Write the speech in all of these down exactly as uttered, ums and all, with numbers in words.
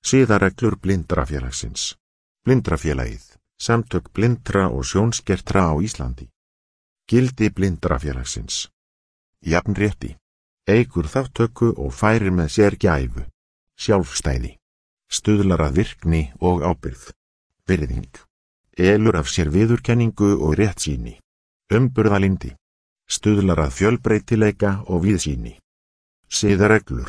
Siðareglur Blindrafélagsins. Blindrafélagið, samtök blindra og sjónskertra á Íslandi. Gildi Blindrafélagsins. Jafnrétti. Eykur þátttöku og færir með sér gæfu. Sjálfstæði. Stuðlar að virkni og ábyrgð. Virðing. Elur af sér viðurkenningu og réttsýni. Umburðalindi. Stuðlar að fjölbreytileika og víðsýni. Siðareglur.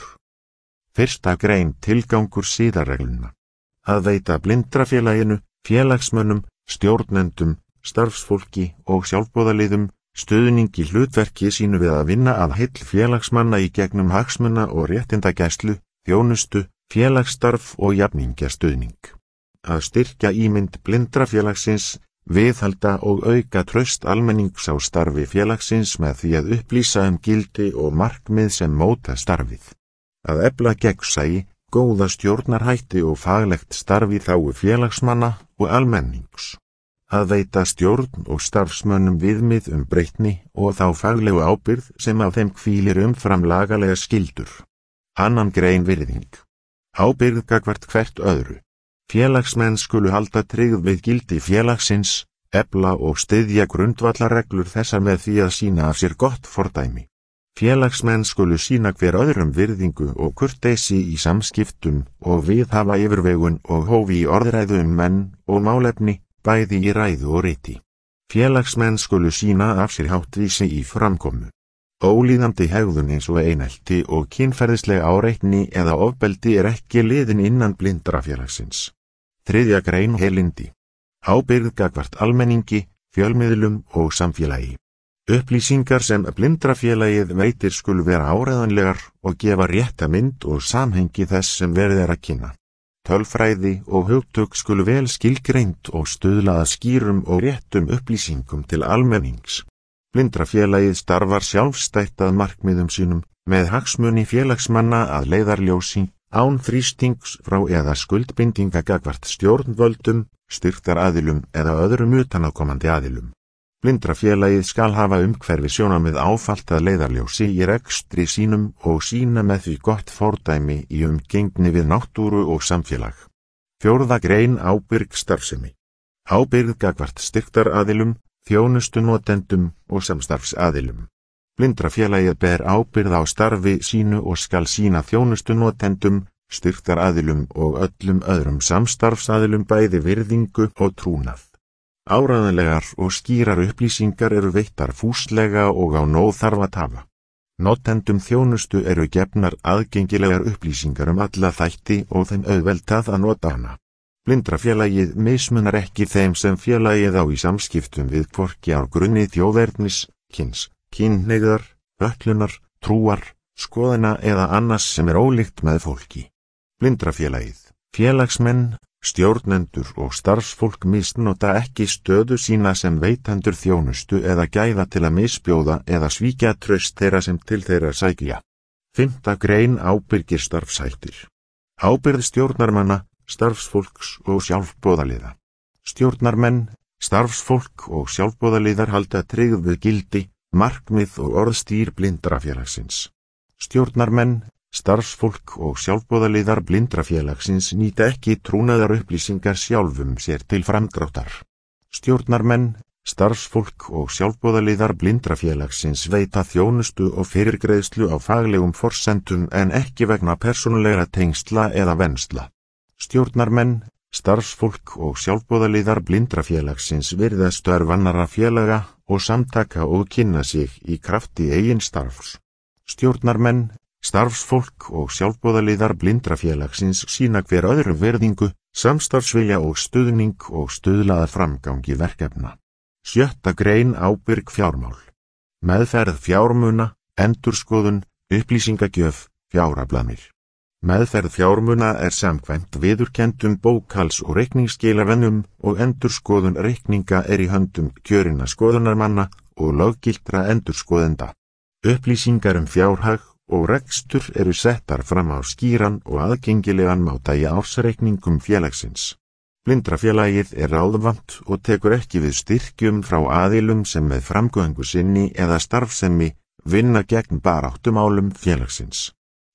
Fyrsta grein tilgangur siðaregluna. Að veita Blindrafélaginu, félagsmönnum, stjórnendum, starfsfólki og sjálfboðaliðum stuðning í hlutverki sínu við að vinna að heill félagsmanna í gegnum hagsmuna og réttindagæslu, þjónustu, félagsstarf og jafningjastuðning. Að styrkja ímynd Blindrafélagsins, viðhalda og auka traust almennings á starfi félagsins með því að upplýsa um gildi og markmið sem móta starfið. Að efla gegnsæi, góða stjórnarhætti og faglegt starfi þágu félagsmanna og almennings. Að veita stjórn og starfsmönnum viðmið um breytni og þá faglegu ábyrgð sem á þeim hvílir umfram lagalega skyldur. Annan grein virðing. Ábyrgð gagnvart hvert öðru. Félagsmenn skulu halda tryggð við gildi félagsins, efla og styðja grundvallarreglur þessar með því að sýna af sér gott fordæmi. Félagsmenn skulu sýna hver öðrum virðingu og kurteisi í samskiptum og viðhafa yfirvegun og hófi í orðræðu um menn og málefni, bæði í ræðu og riti. Félagsmenn skulu sýna af sér háttvísi í framkomu. Ólíðandi hegðun eins og einelti og kynferðisleg áreitni eða ofbeldi er ekki liðin innan Blindrafélagsins. Þriðja grein heilindi. Ábyrgð gagnvart almenningi, fjölmiðlum og samfélagi. Upplýsingar sem Blindrafélagið veitir skulu vera áreiðanlegar og gefa rétta mynd og samhengi þess sem verið er að kynna. Tölfræði og hugtök skulu vel skilgreind og stuðla að skýrum og réttum upplýsingum til almennings. Blindrafélagið starfar sjálfstætt að markmiðum sínum með hagsmuni félagsmanna að leiðarljósi, án þrýstings frá eða skuldbindinga gagnvart stjórnvöldum, styrktaraðilum eða öðrum utanaðkomandi aðilum. Blindrafélagið skal hafa umhverfi sjónarmið áfallt að leiðarljósi í rekstri sínum og sýna með því gott fordæmi í umgengni við náttúru og samfélag. Fjórða grein ábyrg starfsemi. Ábyrgð gagnvart styrktaraðilum, þjónustunotendum og samstarfsaðilum. Blindrafélagið ber ábyrgð á starfi sínu og skal sýna þjónustunotendum, styrktaraðilum og öllum öðrum samstarfsaðilum bæði virðingu og trúnað. Áreiðanlegar og skýrar upplýsingar eru veittar fúslega og á nóþarfa tafa. Notendum þjónustu eru gefnar aðgengilegar upplýsingar um alla þætti og þeim auðveldað að nota hana. Blindrafélagið mismunar ekki þeim sem félagið á í samskiptum við hvorki á grunni þjóðernis, kyns, kynhneigðar, fötlunar, trúar, skoðana eða annars sem er ólíkt með fólki. Blindrafélagið, félagsmenn, stjórnendur og starfsfólk misnota ekki stöðu sína sem veitandur þjónustu eða gæða til að misbjóða eða svíkja traust þeirra sem til þeirra sækja. Fimmta grein ábyrgir starfshættir. Ábyrgð stjórnarmanna, starfsfólks og sjálfboðaliða. Stjórnarmenn, starfsfólk og sjálfboðaliðar halda tryggð við gildi, markmið og orðstýr Blindrafélagsins. Stjórnarmenn, starfsfólk og sjálfboðaliðar Blindrafélagsins nýta ekki trúnaðar upplýsingar sjálfum sér til framdráttar. Stjórnarmenn, starfsfólk og sjálfboðaliðar Blindrafélagsins veita þjónustu og fyrirgreiðslu á faglegum forsendum en ekki vegna persónulegra tengsla eða vensla. Stjórnarmenn, starfsfólk og sjálfboðaliðar Blindrafélagsins virða störf annarra félaga og samtaka og kynna sig í krafti eigin starfs. Stjórnarmenn, starfsfólk og sjálfboðaliðar Blindrafélagsins sýna hver öðru virðingu, samstarfsvilja og stuðning og stuðlaða framgangi verkefna. Sjötta grein ábyrg fjármál. Meðferð fjármuna, endurskoðun, upplýsingagjöf, fjáraflanir. Meðferð fjármuna er samkvæmt viðurkenndum bókhals- og reikningsskilavennum og endurskoðun reikninga er í höndum kjörinna skoðunarmanna og löggiltra endurskoðenda. Upplýsingar um fjárhag og rekstur eru settar fram á skýran og aðgengilegan máta í ársreikningum félagsins. Blindrafélagið er ráðvant og tekur ekki við styrkjum frá aðilum sem með framgöngu sinni eða starfsemi vinna gegn baráttumálum félagsins.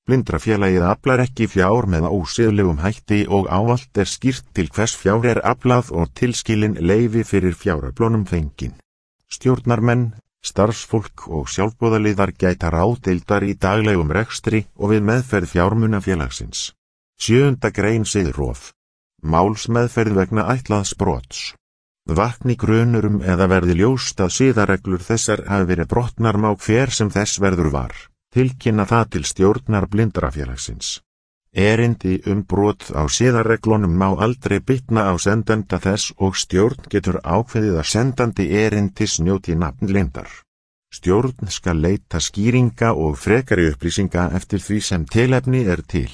Blindrafélagið aflar ekki fjár með ósiðlegum hætti og ávallt er skýrt til hvers fjár er aflað og tilskilin leyfi fyrir fjáraflónum fengin. Stjórnarmenn, starfsfólk og sjálfboðaliðar gæta ráðdeildar í daglegum rekstri og við meðferð fjármuna félagsins. Sjöunda grein siðrof. Málsmeðferð vegna ætlaðs brots. Vakni grunurum eða verði ljóst að siðareglur þessar hafi verið brotnar má hver sem þess verður var, tilkynna það til stjórnar Blindrafélagsins. Erindi um brot á siðareglunum má aldrei bitna á sendanda þess og stjórn getur ákveðið að sendandi erindis njóti nafnleyndar. Stjórn skal leita skýringa og frekari upplýsinga eftir því sem tilefni er til.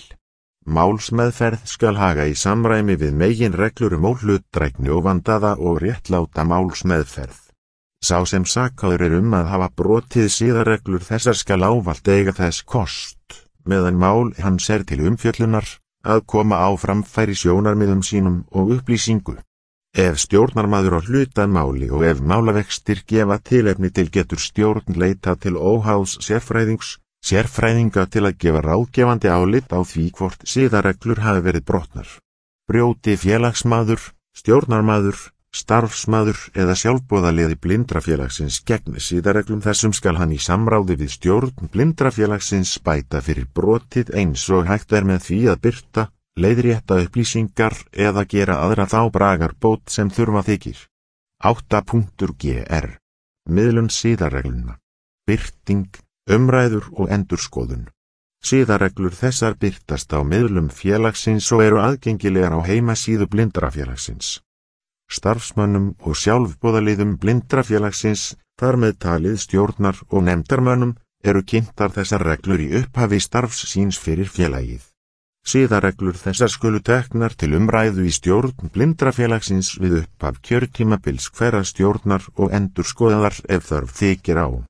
Málsmeðferð skal haga í samræmi við meginreglur um óhlutdrægni og vandaða og réttláta málsmeðferð. Sá sem sakaður er um að hafa brotið siðareglur þessar skal ávallt eiga þess kost, meðan mál hans er til umfjöllunar, að koma á framfæri sjónarmiðum sínum og upplýsingu. Ef stjórnarmaður á hlutað máli og ef málavextir gefa tilefni til getur stjórn leita til óháðs sérfræðings, sérfræðinga til að gefa ráðgefandi álit á því hvort siðareglur hafi verið brotnar. Brjóti félagsmaður, stjórnarmaður, starfsmaður eða sjálfboðaliði Blindrafélagsins gegn siðareglum þessum skal hann í samráði við stjórn Blindrafélagsins bæta fyrir brotið eins og hægt er með því að birta, leiðrétta upplýsingar eða gera aðra þá bragarbót sem þurfa þykir. átta gr. Miðlun siðaregluna. Birting, umræður og endurskoðun. Siðareglur þessar birtast á miðlum félagsins og eru aðgengilegar á heimasíðu Blindrafélagsins. Starfsmönnum og sjálfboðaliðum Blindrafélagsins, þar með talið stjórnar og nefndarmönnum, eru kynntar þessar reglur í upphafi starfs síns fyrir félagið. Siðareglur þessar skulu teknar til umræðu í stjórn Blindrafélagsins við upphaf kjörtímabils hverrar stjórnar og endurskoðaðar ef þörf þykir á.